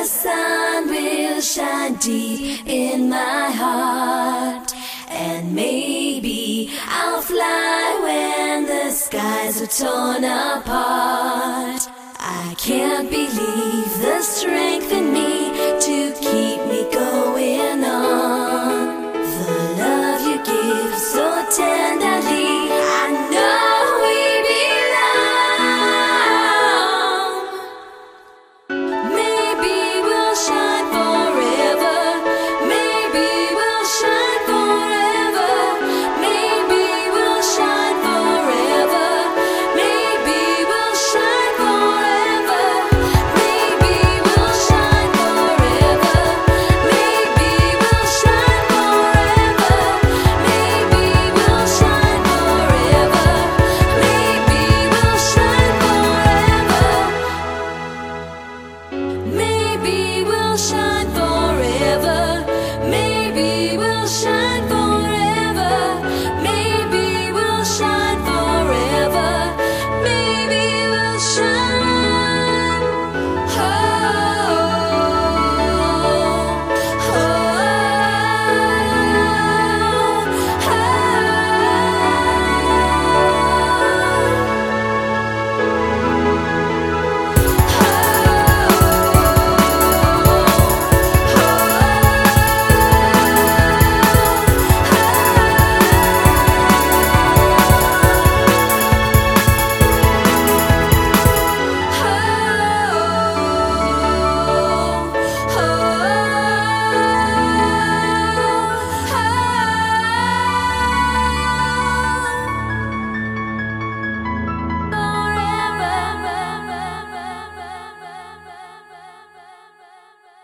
the sun will shine deep in my heart. And maybe I'll fly when the skies are torn apart. I can't believe the strength in me